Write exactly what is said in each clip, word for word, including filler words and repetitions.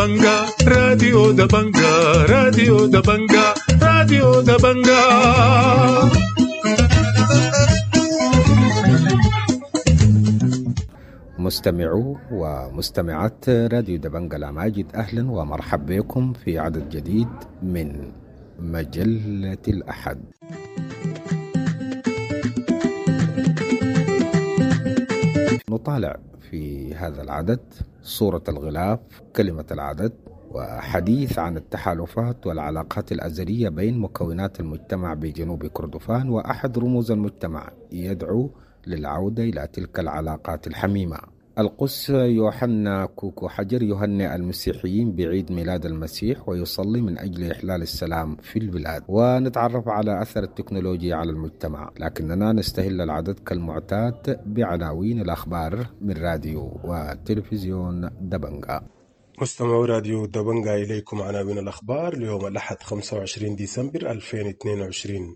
دبنجا راديو دبنجا راديو دبنجا راديو دبنجا. مستمعو ومستمعات راديو دبنجا الأماجد، أهلا ومرحبا بكم في عدد جديد من مجلة الأحد. نطالع في هذا العدد صورة الغلاف، كلمة العدد، وحديث عن التحالفات والعلاقات الأزلية بين مكونات المجتمع بجنوب كردفان، وأحد رموز المجتمع يدعو للعودة إلى تلك العلاقات الحميمة. القس يوحنا كوكو حجر يهنئ المسيحيين بعيد ميلاد المسيح ويصلي من أجل إحلال السلام في البلاد، ونتعرف على أثر التكنولوجيا على المجتمع، لكننا نستهل العدد كالمعتاد بعناوين الأخبار من راديو وتلفزيون دبنجا. مستمعو راديو دبنجا، إليكم عناوين الأخبار ليوم الأحد خمسة وعشرين ديسمبر ألفين واثنين وعشرين.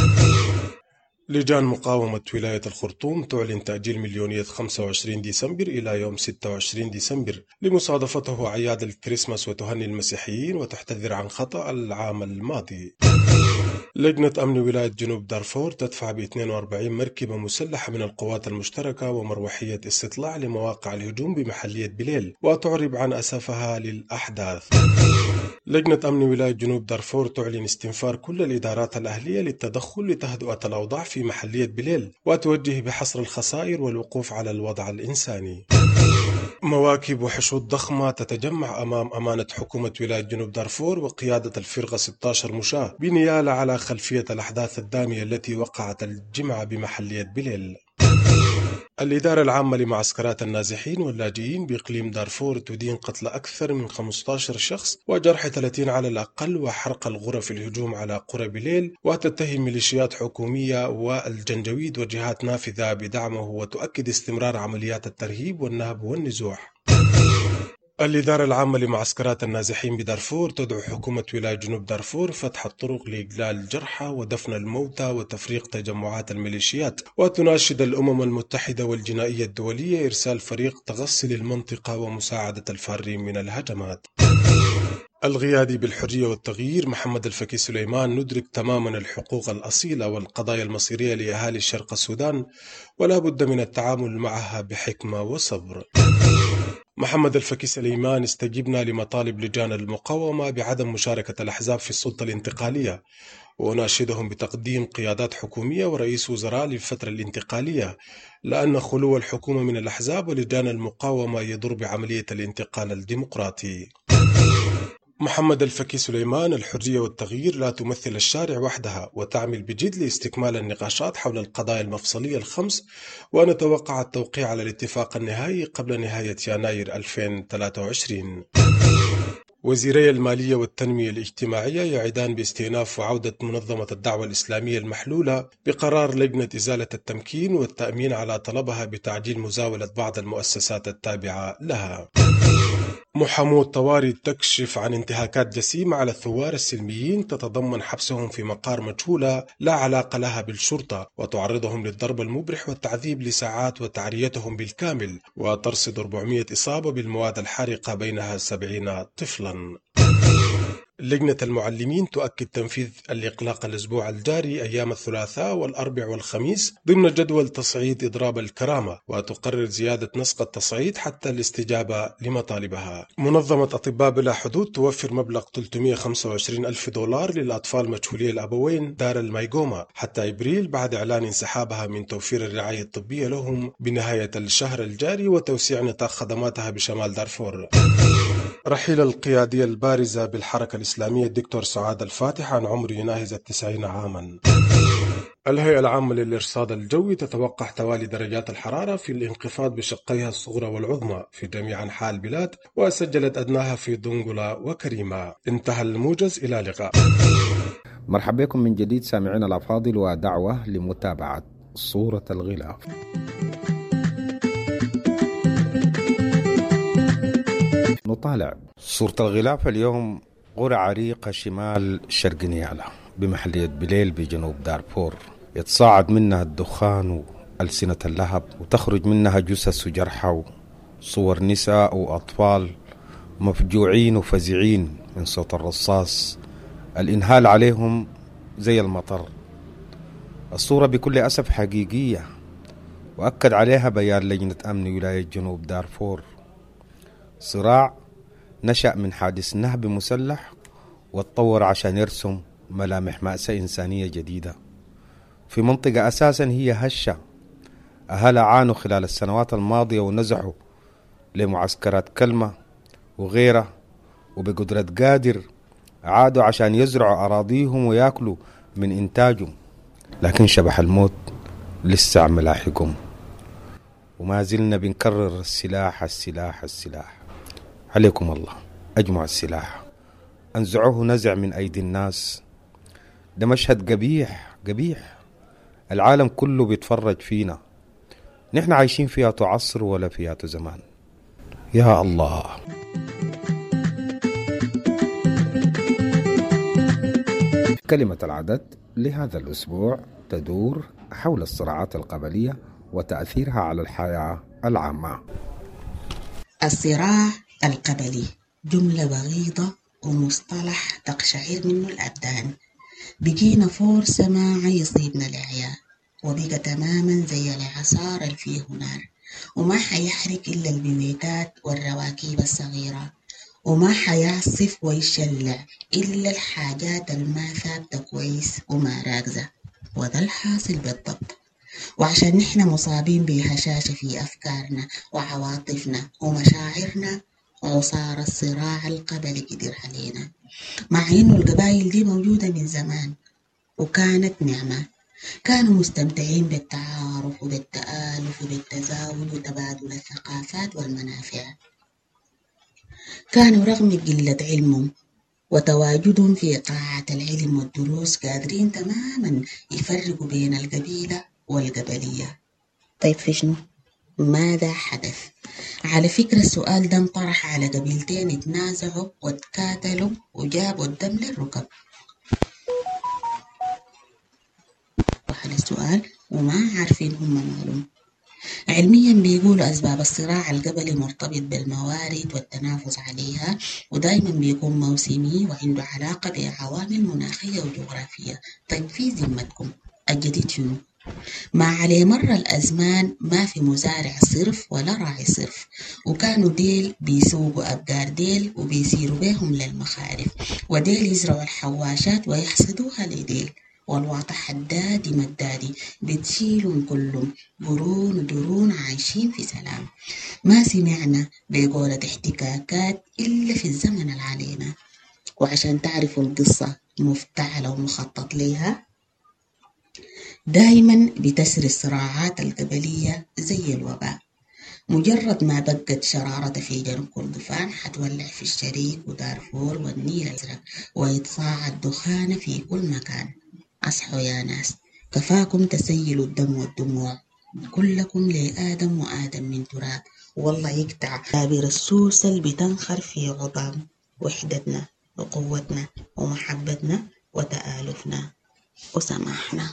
لجان مقاومة ولاية الخرطوم تعلن تأجيل مليونية خمسة وعشرين ديسمبر إلى يوم ستة وعشرين ديسمبر لمصادفته أعياد الكريسماس، وتهني المسيحيين وتحتذر عن خطأ العام الماضي. لجنة أمن ولاية جنوب دارفور تدفع ب اثنين وأربعين مركبة مسلحة من القوات المشتركة ومروحية استطلاع لمواقع الهجوم بمحلية بليل، وتعرب عن أسفها للأحداث. لجنة أمن ولاية جنوب دارفور تعلن استنفار كل الإدارات الأهلية للتدخل لتهدئة الأوضاع في محلية بليل، وتوجه بحصر الخسائر والوقوف على الوضع الإنساني. مواكب وحشود ضخمة تتجمع أمام أمانة حكومة ولاية جنوب دارفور وقيادة الفرقة ستة عشر مشاة بنيالة على خلفية الأحداث الدامية التي وقعت الجمعة بمحلية بليل. الإدارة العامة لمعسكرات النازحين واللاجئين بإقليم دارفور تدين قتل أكثر من خمسة عشر شخص وجرح ثلاثين على الأقل وحرق الغرف الهجوم على قرى بليل، وتتهم ميليشيات حكومية والجنجويد وجهات نافذة بدعمه، وتؤكد استمرار عمليات الترهيب والنهب والنزوح. الإدارة العامة لمعسكرات النازحين بدارفور تدعو حكومة ولاية جنوب دارفور فتح الطرق لإجلال الجرحى ودفن الموتى وتفريق تجمعات الميليشيات، وتناشد الأمم المتحدة والجنائية الدولية إرسال فريق تغسل المنطقة ومساعدة الفارين من الهجمات. القيادي بالحرية والتغيير محمد الفكي سليمان ندرك تماما الحقوق الأصيلة والقضايا المصيرية لأهالي الشرق السودان، ولا بد من التعامل معها بحكمة وصبر. محمد الفكي سليمان: استجبنا لمطالب لجان المقاومة بعدم مشاركة الأحزاب في السلطة الانتقالية، وناشدهم بتقديم قيادات حكومية ورئيس وزراء للفترة الانتقالية، لأن خلو الحكومة من الأحزاب ولجان المقاومة يضر بعملية الانتقال الديمقراطي. محمد الفكي سليمان: الحرية والتغيير لا تمثل الشارع وحدها، وتعمل بجد لاستكمال النقاشات حول القضايا المفصلية الخمس، ونتوقع التوقيع على الاتفاق النهائي قبل نهاية يناير ألفين وثلاثة وعشرين. وزيري المالية والتنمية الاجتماعية يعدان باستئناف وعودة منظمة الدعوة الإسلامية المحلولة بقرار لجنة إزالة التمكين والتأمين على طلبها بتعجيل مزاولة بعض المؤسسات التابعة لها. محامو طواري تكشف عن انتهاكات جسيمة على الثوار السلميين تتضمن حبسهم في مقار مجهولة لا علاقة لها بالشرطة، وتعرضهم للضرب المبرح والتعذيب لساعات وتعريتهم بالكامل، وترصد أربعمائة إصابة بالمواد الحارقة بينها سبعين طفلا. لجنة المعلمين تؤكد تنفيذ الإقلاق الأسبوع الجاري أيام الثلاثاء والأربع والخميس ضمن جدول تصعيد إضراب الكرامة، وتقرر زيادة نسق التصعيد حتى الاستجابة لمطالبها. منظمة أطباء بلا حدود توفر مبلغ ثلاثمائة وخمسة وعشرين ألف دولار للأطفال مجهولي الأبوين دار المايغوما حتى إبريل، بعد إعلان انسحابها من توفير الرعاية الطبية لهم بنهاية الشهر الجاري وتوسيع نطاق خدماتها بشمال دارفور. رحيل القيادية البارزة بالحركة الإسلامية الدكتور سعاد الفاتح عن عمر يناهز التسعين عاما. الهيئة العامة للإرصاد الجوي تتوقع توالي درجات الحرارة في الانخفاض بشقيها الصغرى والعظمى في جميع أنحاء البلاد، وسجلت أدناها في دنقلة وكريمة. انتهى الموجز، إلى اللقاء. مرحبا بكم من جديد سامعين الأفاضل، ودعوة لمتابعة صورة الغلاف. نطالع صورة الغلاف اليوم. قرى عريقة شمال شرق نيالا بمحلية بليل بجنوب دارفور، يتصاعد منها الدخان وألسنة اللهب، وتخرج منها جثث وجرحى وصور نساء وأطفال مفجوعين وفزعين من صوت الرصاص الإنهال عليهم زي المطر. الصورة بكل أسف حقيقية، وأكد عليها بيان لجنة أمن ولاية جنوب دارفور. صراع نشأ من حادث نهب مسلح واتطور عشان يرسم ملامح مأساة إنسانية جديدة في منطقة أساسا هي هشة. أهلها عانوا خلال السنوات الماضية ونزحوا لمعسكرات كلمة وغيرها، وبقدرة قادر عادوا عشان يزرعوا أراضيهم ويأكلوا من إنتاجهم، لكن شبح الموت لسه عم لاحقهم. وما زلنا بنكرر السلاح السلاح السلاح. عليكم الله، أجمعوا السلاح، أنزعوه نزع من أيدي الناس. ده مشهد قبيح قبيح، العالم كله بيتفرج فينا. نحن عايشين فيها عصر ولا فيها زمان. يا الله. كلمة العدد لهذا الأسبوع تدور حول الصراعات القبلية وتأثيرها على الحياة العامة. الصراع القبلي جملة بغيضة ومصطلح تقشعر منه الأبدان. بقينا فرصة ما يصيبنا الإعياء، وبقى تماما زي الإعصار اللي فيه نار، وما حيحرق إلا البويتات والرواكيب الصغيرة، وما حيعصف ويشلع إلا الحاجات الما ثابتة كويس وما راكزة. وده الحاصل بالضبط. وعشان نحن مصابين بهشاشة في أفكارنا وعواطفنا ومشاعرنا، عصار الصراع القبلي قدر علينا، مع إنه القبائل دي موجودة من زمان وكانت نعمة. كانوا مستمتعين بالتعارف وبالتآلف وبالتزاوج وتبادل الثقافات والمنافع. كانوا رغم قلة علمهم وتواجدهم في قاعة العلم والدروس قادرين تماما يفرقوا بين القبيلة والقبلية. طيب في شنو؟ ماذا حدث؟ على فكرة السؤال ده انطرح على قبيلتين اتنازعوا واتكاتلوا وجابوا الدم للركب. وحل السؤال وما عارفين هم مالهم. علميا بيقولوا أسباب الصراع القبلي مرتبط بالموارد والتنافس عليها، ودايما بيكون موسمي وعنده علاقة بعوامل مناخية وجغرافية. طيب في ذمتكم الجديد شنو؟ ما على مر الأزمان ما في مزارع صرف ولا راعي صرف، وكانوا ديل بيسوقوا أبقار ديل وبيسيروا بيهم للمخارف، وديل يزرعوا الحواشات ويحصدوها لديل، والواطة حدادي مدادي بتشيلهم كلهم قرون ودرون عايشين في سلام. ما سمعنا بقولة احتكاكات إلا في الزمن العلينا. وعشان تعرفوا القصة مفتعلة ومخطط ليها، دايما بتسري الصراعات القبلية زي الوباء. مجرد ما بقت شرارة في جنوب كردفان حتولع في الشريك ودارفور والنيل الأزرق، ويتصاعد دخان في كل مكان. أصحوا يا ناس، كفاكم تسيلوا الدم والدموع، كلكم لآدم وآدم من تراب. والله يقطع عابر السوسل بتنخر في عظام وحدتنا وقوتنا ومحبتنا وتآلفنا وسماحنا.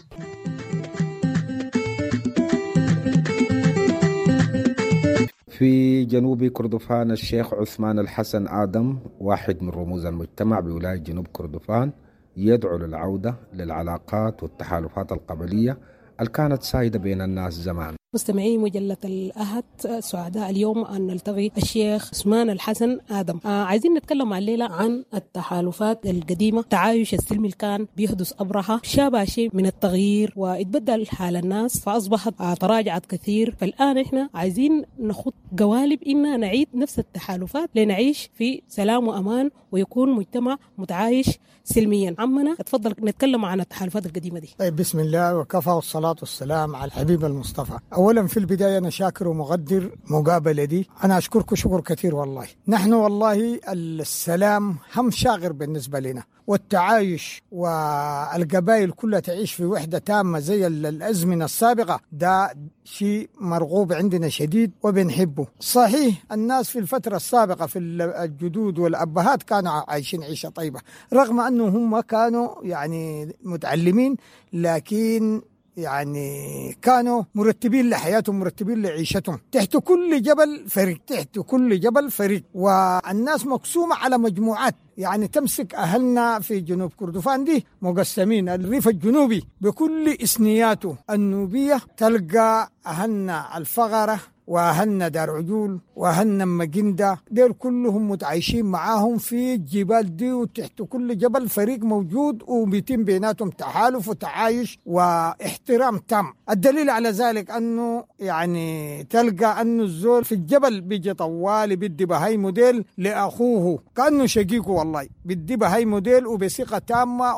في جنوب كردفان الشيخ عثمان الحسن آدم، واحد من رموز المجتمع بولاية جنوب كردفان، يدعو للعودة للعلاقات والتحالفات القبلية اللي كانت سائدة بين الناس زمان. مستمعي مجلة الأحد، سعداء اليوم أن نلتقي الشيخ عثمان الحسن آدم. آه عايزين نتكلم الليلة عن التحالفات القديمة، تعايش السلمي اللي كان بيحدث أبرهة، شابه شيء من التغيير واتبدل حال الناس فأصبحت آه تراجعت كثير. فالآن إحنا عايزين نخط قوالب إننا نعيد نفس التحالفات لنعيش في سلام وأمان ويكون مجتمع متعايش سلميا. عمنا اتفضل نتكلم عن التحالفات القديمة دي. طيب، بسم الله وكفى والصلاة والسلام على الحبيب المصطفى. أولا في البداية أنا شاكر ومقدر مقابلة دي، أنا أشكركم شكر كثير والله. نحن والله السلام هم شاغر بالنسبة لنا، والتعايش والقبائل كلها تعيش في وحدة تامة زي الأزمنة السابقة، ده شيء مرغوب عندنا شديد وبنحبه. صحيح الناس في الفترة السابقة في الجدود والأبهات كانوا عايشين عيشة طيبة، رغم أنه هم كانوا يعني متعلمين، لكن يعني كانوا مرتبين لحياتهم، مرتبين لعيشتهم. تحت كل جبل فريق، تحت كل جبل فريق، والناس مقسومة على مجموعات. يعني تمسك أهلنا في جنوب كردفان دي مقسمين. الريف الجنوبي بكل إسنياته النوبية تلقى أهلنا الفغرة وأهلنا دار عجول وأهلنا مجندة، دير كلهم متعايشين معاهم في الجبال دي، وتحت كل جبل فريق موجود وبيتم بيناتهم تحالف وتعايش واحترام تام. الدليل على ذلك أنه يعني تلقى أنه الزول في الجبل بيجي طوالي بدي بهاي موديل لأخوه كأنه شقيقه، والله بدي بهاي موديل وبثقة تامة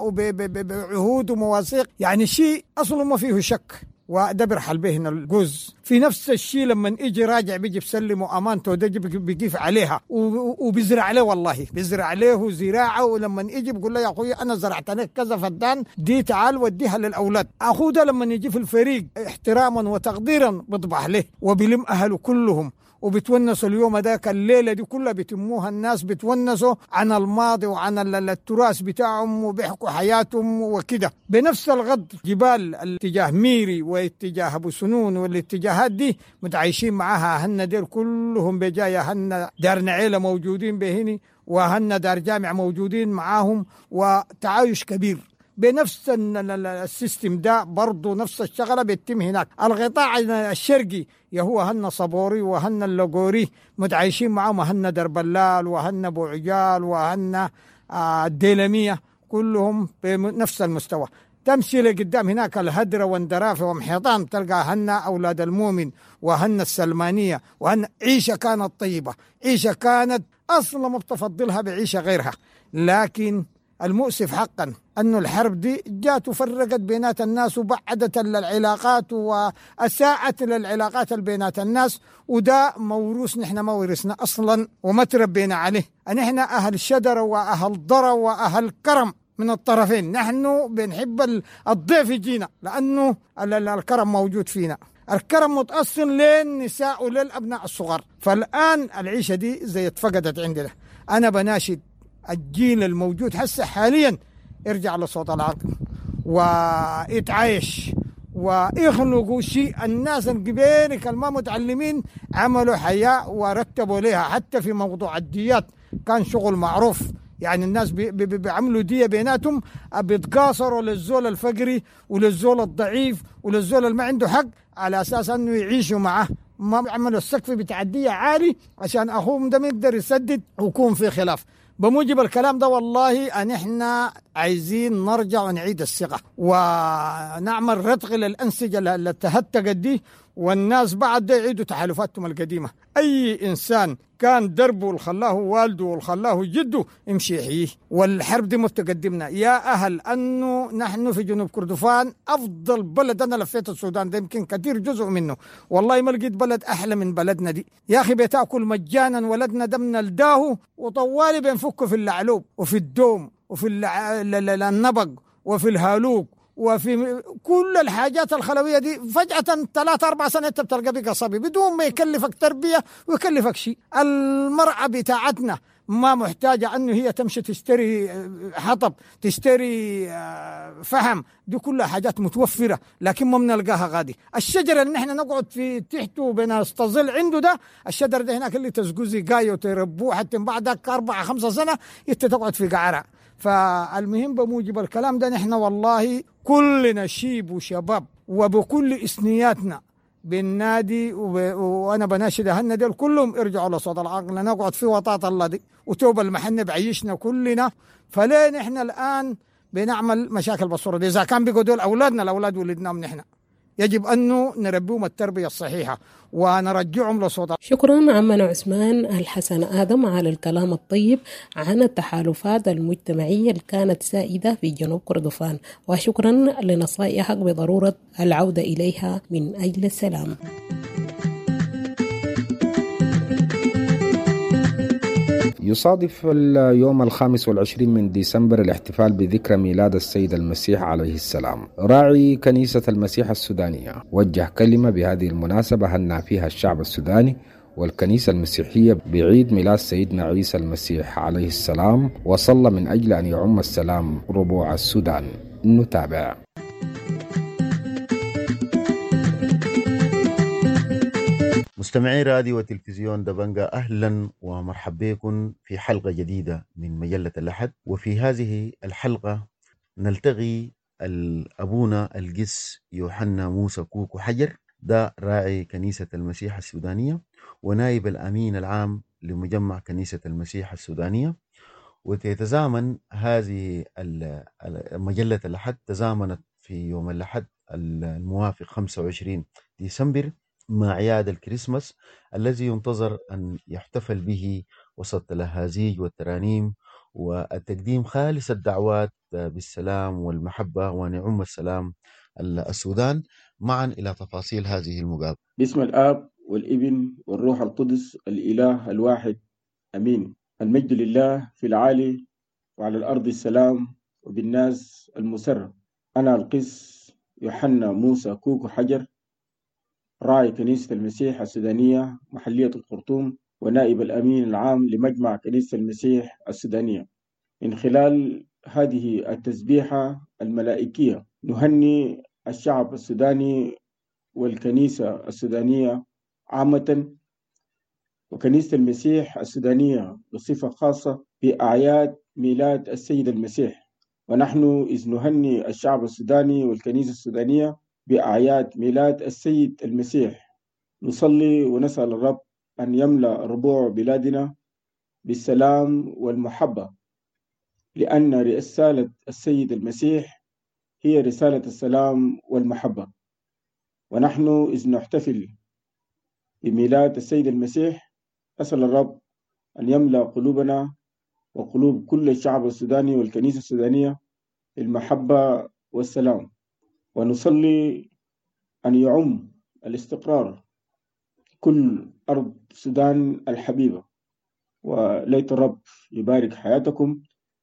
وبعهود ومواثيق، يعني شيء أصلا ما فيه شك، وده بيرحل به الجوز. في نفس الشيء لما يجي راجع بيجي بسلمه امانته، ده بيقيف عليها وبيزرع عليه، والله بيزرع عليه زراعه، ولما يجي بيقول له يا اخوي انا زرعت لك كذا فدان، دي تعال وديها للاولاد. اخوه ده لما يجي في الفريق احتراما وتقديرا بيطبح له وبيلم اهله كلهم وبتونسوا اليوم ذاك. الليلة دي كلها بيتموها الناس، بتونسوا عن الماضي وعن التراث بتاعهم وبيحكوا حياتهم وكده. بنفس الغض جبال الاتجاه ميري واتجاه أبو سنون والاتجاهات دي متعايشين معاها أهلنا دير كلهم بجاية. أهلنا دار نعيلة موجودين بهني، وأهلنا دار جامع موجودين معاهم، وتعايش كبير بنفس السيستم ده. برضو نفس الشغلة بيتم هناك. القطاع الشرقي يهو هن صبوري وهن اللقوري متعايشين معهم، هن دربلال وهن بوعجال وهن الديلمية، كلهم بنفس المستوى. تمشي لقدام هناك الهدرة واندرافة ومحيطان تلقى هن أولاد المؤمن وهن السلمانية، وهن عيشة كانت طيبة، عيشة كانت أصلا ما بتفضلها بعيشة غيرها. لكن المؤسف حقا أنه الحرب دي جات وفرقت بينات الناس وبعدت العلاقات وأساءت للعلاقات بينات الناس، وده موروث نحن ما ورثنا أصلا وما تربينا عليه. نحن أهل شدر وأهل ضرر وأهل كرم من الطرفين. نحن بنحب الضيف يجينا لأنه الكرم موجود فينا، الكرم متأصل للنساء وللأبناء الصغار. فالآن العيشة دي زي اتفقدت عندنا. أنا بناشد الجيل الموجود هسه حاليا يرجع لصوت العقل ويتعايش ويخلقوا شيء. الناس القبيلة الما متعلمين عملوا حياة ورتبوا لها، حتى في موضوع الديات كان شغل معروف. يعني الناس بي بي بيعملوا دية بيناتهم، بيتقاصروا للزول الفقري وللزول الضعيف وللزول اللي ما عنده حق، على أساس أنه يعيشوا معه. ما عملوا السقف بتاع الدية عالي عشان أخوهم ده ما يقدر يسدد ويكون في خلاف. بموجب الكلام ده والله أن احنا عايزين نرجع ونعيد الثقة ونعمل رتق للأنسجة اللي تهتقت دي، والناس بعد ده يعيدوا تحالفاتهم القديمة. أي إنسان كان دربه والخلاه والده والخلاه جده يمشي يحييه. والحرب دي متقدمنا يا أهل أنه نحن في جنوب كردفان أفضل بلد. أنا لفيت السودان ده يمكن كثير جزء منه، والله ما لقيت بلد أحلى من بلدنا دي. يا أخي بتاكل مجانا، ولدنا دمنا الداهو وطوالي بنفكه في اللعلوب وفي الدوم وفي النبق وفي الهالوك وفي كل الحاجات الخلوية دي. فجأة ثلاثة أربع سنة بتلقى بك صبي بدون ما يكلفك تربية ويكلفك شيء. المرأة بتاعتنا ما محتاجة أنه هي تمشي تشتري حطب، تشتري فحم، دي كلها حاجات متوفرة لكن ما بنلقاها غادي. الشجرة اللي نحن نقعد في تحته بنستظل عنده ده، الشجر ده هناك اللي تسقوزي قاية وتربوه حتى بعدك أربعة خمسة سنة انت تقعد في قعرة. فالمهم بموجب الكلام ده نحن والله كلنا شيب وشباب وبكل إسنياتنا بالنادي وب... وأنا بناشد أهلنا دول كلهم ارجعوا لصوت العقل، نقعد في وطاط الله دي وتوب المحنة بعيشنا كلنا. فليه نحن الآن بنعمل مشاكل بالصورة دي؟ إذا كان بيقوا دول أولادنا، الأولاد ولدناهم نحن، يجب أنه نربيهم التربية الصحيحة ونرجعهم لصوت. شكرا عمنا عثمان الحسن آدم على الكلام الطيب عن التحالفات المجتمعية اللي كانت سائدة في جنوب كردفان، وشكرا لنصائحك بضرورة العودة إليها من أجل السلام. يصادف اليوم الخامس والعشرين من ديسمبر الاحتفال بذكرى ميلاد السيد المسيح عليه السلام. راعي كنيسة المسيح السودانية وجه كلمة بهذه المناسبة هنأ فيها الشعب السوداني والكنيسة المسيحية بعيد ميلاد سيدنا عيسى المسيح عليه السلام، وصلى من أجل أن يعم السلام ربوع السودان. نتابع. مستمعي راديو وتلفزيون دبنجا، أهلا ومرحبا بكم في حلقة جديدة من مجلة الأحد. وفي هذه الحلقة نلتقي أبونا القس يوحنا موسى كوكو حجر، ده راعي كنيسة المسيح السودانية ونائب الأمين العام لمجمع كنيسة المسيح السودانية. وتتزامن هذه مجلة الأحد تزامنت في يوم الأحد الموافق خمسة وعشرين ديسمبر مع أعياد الكريسماس الذي ينتظر أن يحتفل به وسط الأهازيج والترانيم والتقديم خالص الدعوات بالسلام والمحبة ونعم السلام السودان. معا إلى تفاصيل هذه المقابلة. باسم الآب والابن والروح القدس الإله الواحد أمين. المجد لله في العالي وعلى الأرض السلام وبالناس المسر. أنا القس يوحنا موسى كوكو حجر، راعي كنيسة المسيح السودانية محلية الخرطوم ونائب الأمين العام لمجمع كنيسة المسيح السودانية. من خلال هذه التسبيحة الملائكية نهني الشعب السوداني والكنيسة السودانية عامة وكنيسة المسيح السودانية بصفة خاصة بأعياد ميلاد السيد المسيح. ونحن إذ نهني الشعب السوداني والكنيسة السودانية بأعياد ميلاد السيد المسيح، نصلي ونسأل الرب أن يملأ ربوع بلادنا بالسلام والمحبة، لأن رسالة السيد المسيح هي رسالة السلام والمحبة. ونحن إذ نحتفل بميلاد السيد المسيح أسأل الرب أن يملأ قلوبنا وقلوب كل الشعب السوداني والكنيسة السودانية بالمحبة والسلام. ونصلي أن يعم الاستقرار كل أرض السودان الحبيبة، وليت الرب يبارك حياتكم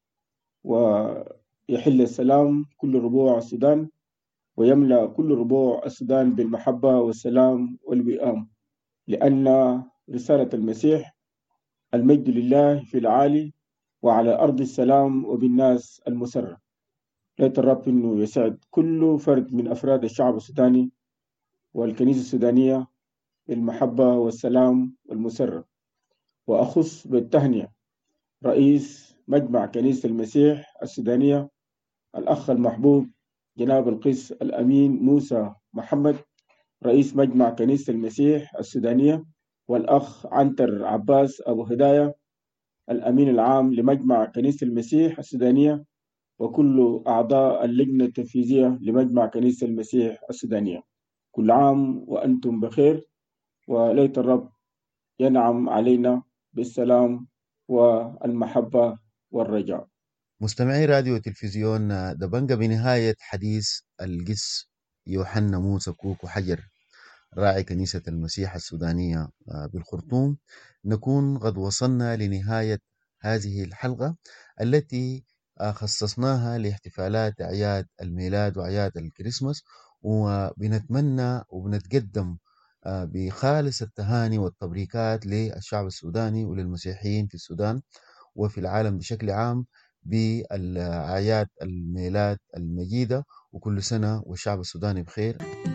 ويحل السلام كل ربوع السودان ويملأ كل ربوع السودان بالمحبة والسلام والوئام، لأن رسالة المسيح المجد لله في العالي وعلى أرض السلام وبالناس المسرة. ليت الرب إنه يسعد كل فرد من أفراد الشعب السوداني والكنيسة السودانية بالمحبة والسلام والمسرة. وأخص بالتهنئة رئيس مجمع كنيسة المسيح السودانية الأخ المحبوب جناب القس الأمين موسى محمد، رئيس مجمع كنيسة المسيح السودانية، والأخ عنتر عباس أبو هداية الأمين العام لمجمع كنيسة المسيح السودانية، وكل أعضاء اللجنة التنفيذية لمجمع كنيسة المسيح السودانية. كل عام وأنتم بخير، وليت الرب ينعم علينا بالسلام والمحبة والرجاء. مستمعي راديو وتلفزيون دبنجا، بنهاية حديث القس يوحنا موسى كوكو حجر راعي كنيسة المسيح السودانية بالخرطوم، نكون قد وصلنا لنهاية هذه الحلقة التي خصصناها لاحتفالات أعياد الميلاد وأعياد الكريسماس. وبنتمنى وبنتقدم بخالص التهاني والتبريكات للشعب السوداني وللمسيحيين في السودان وفي العالم بشكل عام بالأعياد الميلاد المجيدة، وكل سنة والشعب السوداني بخير.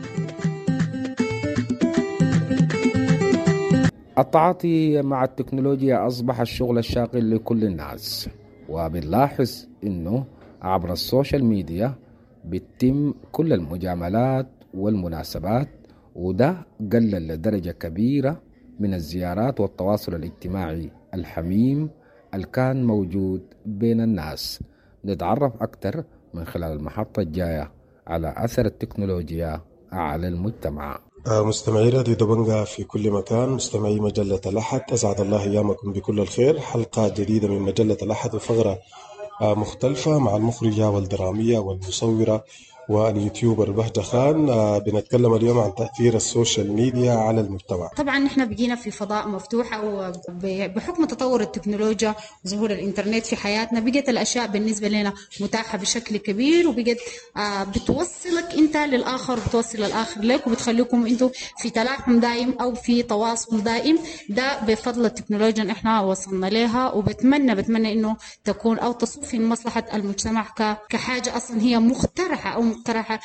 التعاطي مع التكنولوجيا أصبح الشغل الشاغل لكل الناس، وبنلاحظ إنه عبر السوشيال ميديا بتتم كل المجاملات والمناسبات، وده قلل لدرجة كبيرة من الزيارات والتواصل الاجتماعي الحميم اللي كان موجود بين الناس. نتعرف أكتر من خلال المحطة الجاية على أثر التكنولوجيا على المجتمع. مستمعي راديو دبنجا في كل مكان، مستمعي مجلة الأحد، أسعد الله أيامكم بكل الخير. حلقة جديدة من مجلة الأحد وفقرة مختلفة مع المخرجة والدرامية والمصورة واليوتيوبر بهجة خان. بنتكلم اليوم عن تأثير السوشيال ميديا على المجتمع. طبعا نحن بقينا في فضاء مفتوح، وبحكم تطور التكنولوجيا وظهور الانترنت في حياتنا بقت الأشياء بالنسبة لنا متاحة بشكل كبير، وبقت بتوصلك انت للآخر وبتوصل الآخر لك، وبتخليكم انتوا في تلاحم دائم أو في تواصل دائم. ده بفضل التكنولوجيا احنا وصلنا لها، وبتمنى بتمنى انه تكون او تصب في مصلحة المجتمع كحاجة اصلا هي مخترعة او مقترحة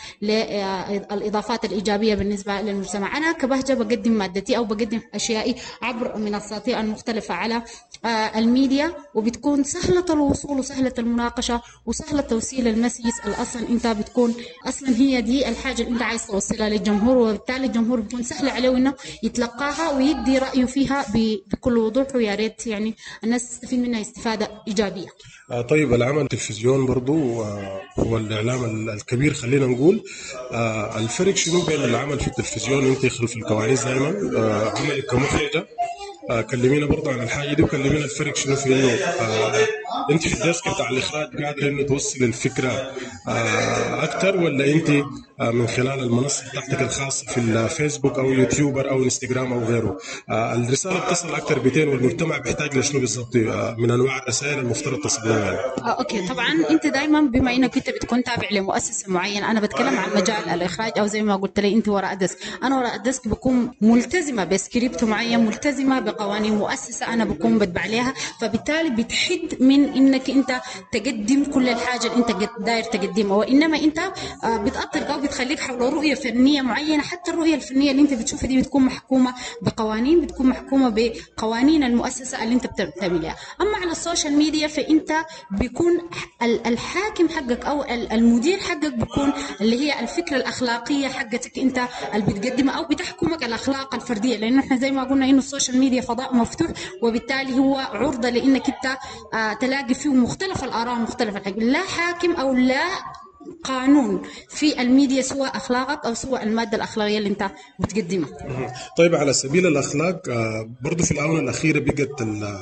للإضافات الإيجابية بالنسبة للمجتمع. أنا كبهجة بقدم مادتي أو بقدم أشيائي عبر منصاتي المختلفة على الميديا، وبتكون سهلة الوصول وسهلة المناقشة وسهلة توصيل المسج. الأصل أنت بتكون أصلا هي دي الحاجة اللي أنت عايز توصلها للجمهور، وبالتالي الجمهور بيكون سهل عليه إنه يتلقاها ويدي رأيه فيها بكل وضوح، ويا ريت يعني الناس تستفيد منها استفادة إيجابية. آه طيب، العمل التلفزيون برضو آه هو الإعلام الكبير، خلينا نقول آه الفرق شنو بين العمل في التلفزيون وانت خلف الكواليس دائما آه عملك كمخرجة؟ آه كلمينا برضو عن الحاجة دي، وكلمينا الفرق شنو في انه آه انت في الديسك بتاع الإخراج قادرة انه توصل الفكرة آه أكتر، ولا انت آه من خلال المنصة بتاعتك الخاصة في الفيسبوك أو يوتيوبر أو انستغرام أو غيره آه الرسالة بتصل أكتر بتين، والمجتمع بيحتاج لشنو بالضبط آه من أنواع الرسائل المفترض تصل؟ آه، أوكي. طبعا أنت دائما بما إنك أنت بتكون تابع لمؤسسة معينة، أنا بتكلم عن مجال الإخراج أو زي ما قلت لي أنت وراء الديسك. أنا وراء الديسك بكون ملتزمة بسكريبت معين، ملتزمة بقوانين مؤسسة أنا بكون بتبع عليها، فبالتالي بتحد من إنك أنت تقدم كل الحاجة اللي أنت داير تقدمها، وإنما أنت آه بتأطلق أو بتخليك حول رؤية فنية معينة. حتى الرؤية الفنية اللي أنت بتشوفها دي بتكون محكومة بقوانين، بتكون محكومة بقوانين المؤسسة اللي أنت بتعملها. أما على السوشيال ميديا فأنت بيكون الحاكم حقك أو المدير حقك بيكون اللي هي الفكرة الأخلاقية حقتك أنت اللي بتقدمها، أو بتحكمك الأخلاق الفردية، لأنه إحنا زي ما قلنا إنه السوشيال ميديا فضاء مفتوح، وبالتالي هو عرضة لأنك أنت آه تلاقي فيه مختلف الآراء مختلف الحاجة. لا حاكم أو لا قانون في الميديا سواء أخلاقك أو سواء المادة الأخلاقية اللي أنت بتقدمها. طيب، على سبيل الأخلاق برضو في الآونة الأخيرة بقت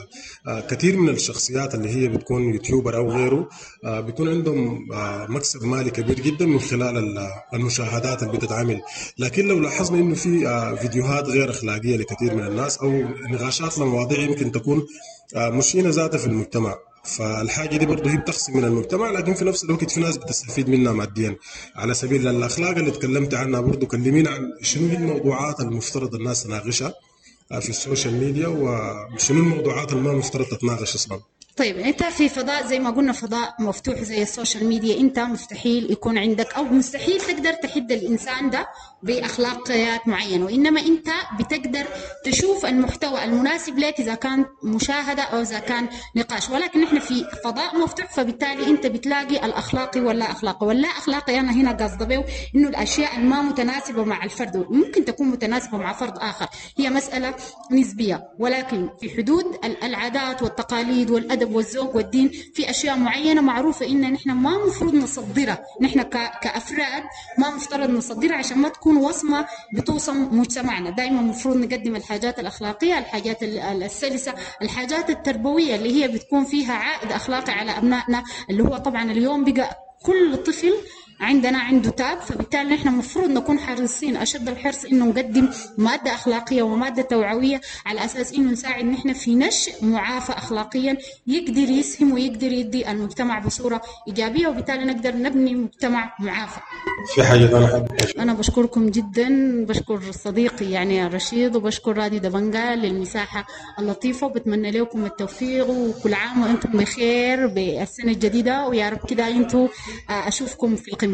كثير من الشخصيات اللي هي بتكون يوتيوبر أو غيره بيكون عندهم مكسب مالي كبير جدا من خلال المشاهدات اللي بتتعمل، لكن لو لاحظنا إنه في فيديوهات غير أخلاقية لكثير من الناس أو نقاشات لمواضيع يمكن تكون مشينة ذاتها في المجتمع، فالحاجة دي برضه هي بتخصم من المجتمع، لكن في نفس الوقت في ناس بتستفيد منها ماديا. على سبيل الأخلاق اللي تكلمت عنها برضه كلمينا عن شنو هي الموضوعات المفترض الناس تناقشها في السوشيال ميديا، وشنو الموضوعات اللي ما مفترض تتناقش أصلا. طيب، أنت في فضاء زي ما قلنا فضاء مفتوح زي السوشيال ميديا، أنت مستحيل يكون عندك أو مستحيل تقدر تحد الإنسان ده بأخلاقيات معينة، وإنما أنت بتقدر تشوف المحتوى المناسب لك إذا كان مشاهدة أو إذا كان نقاش. ولكن إحنا في فضاء مفتوح، فبالتالي أنت بتلاقي الأخلاقي ولا أخلاقي ولا أخلاقي. أنا هنا قصد به إنه الأشياء الما متناسبة مع الفرد ممكن تكون متناسبة مع فرد آخر، هي مسألة نسبية، ولكن في حدود العادات والتقاليد والأدب والذوق والدين في أشياء معينة معروفة إن نحن ما مفروض نصدرها، نحن كأفراد ما مفترض نصدرها عشان ما تكون وصمة بتوصم مجتمعنا. دائما مفروض نقدم الحاجات الأخلاقية، الحاجات السلسة، الحاجات التربوية اللي هي بتكون فيها عائد أخلاقي على أبنائنا، اللي هو طبعا اليوم بقى كل طفل عندنا عنده تاب، فبالتالي نحن مفروض نكون حريصين أشد الحرص إنه نقدم مادة أخلاقية ومادة توعوية على أساس إنه نساعد نحن في نشء معافى أخلاقيا يقدر يسهم ويقدر يدي المجتمع بصورة إيجابية، وبالتالي نقدر نبني مجتمع معافى. في حاجة أنا أنا بشكركم جدا، بشكر صديقي يعني رشيد، وبشكر راديو دبنجة للمساحة اللطيفة، وبتمنى لكم التوفيق وكل عام وأنتم بخير بالسنة الجديدة، ويا رب كده أنتم أشوفكم في القمة.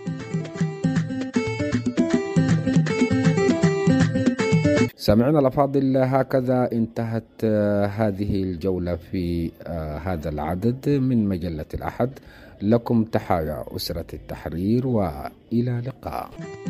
سامعنا الأفاضل، هكذا انتهت هذه الجولة في هذا العدد من مجلة الأحد. لكم تحايا أسرة التحرير، وإلى اللقاء.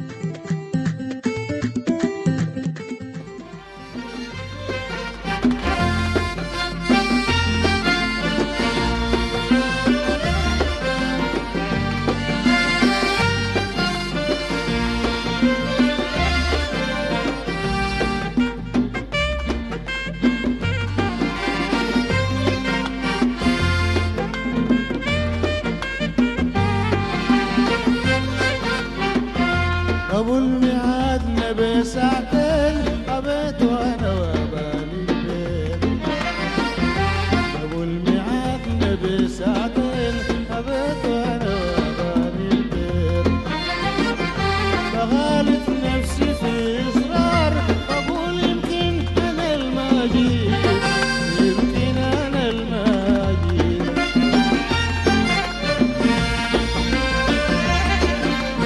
أبو الميعاد نبي ساعتين قبيت وأنا وبالي البيت. أبو الميعاد نبي ساعتين قبيت وأنا وبالي البيت. بغالط نفسي في إصرار أقول يمكن أنا الماجيد، يمكن أنا الماجيد.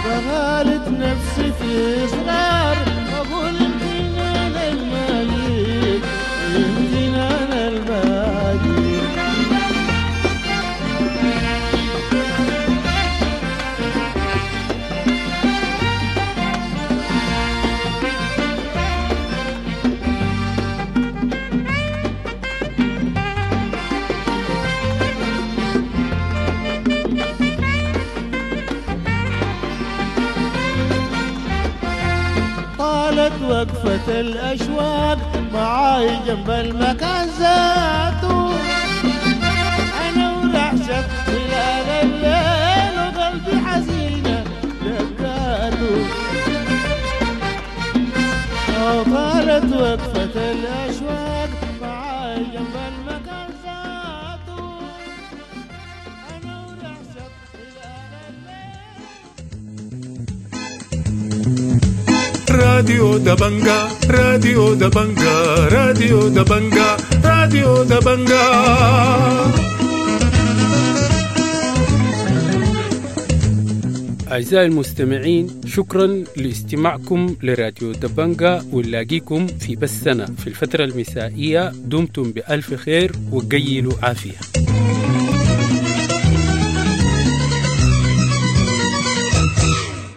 فغالت نفسي في إصرار أقول يمكن أنا الملك يمكن أنا الملك. طالت وقفة الأشواق معاي جنب المكان ذاته، أنا ورعشت خلال الليل وقلبي حزينة دقاته. طالت وقفة الأشواق معاي جنب المكان ذاته، أنا ورعشت خلال الليل. راديو دبنجا راديو دبنجا راديو دبنجا راديو دبنجا. أعزائي المستمعين، شكرا لاستماعكم لراديو دبنجا، ونلاقيكم في بثنا في الفترة المسائية. دمتم بألف خير وقيلوا عافية.